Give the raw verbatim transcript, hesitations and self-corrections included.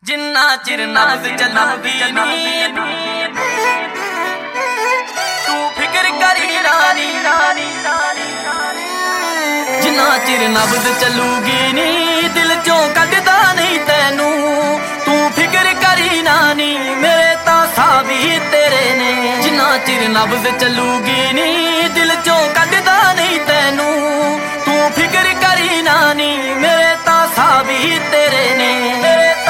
जिन्ना चिर नब्ज़ चलूगी नी तू फिक्र करी रानी जिन्ना चिर नब्ज़ चलूगी नी दिल चों कढदा नहीं तैनू तू फिक्र करी नानी मेरे तां साह भी तेरे ने जिन्ना चिर नब्ज़ चलूगी नी दिल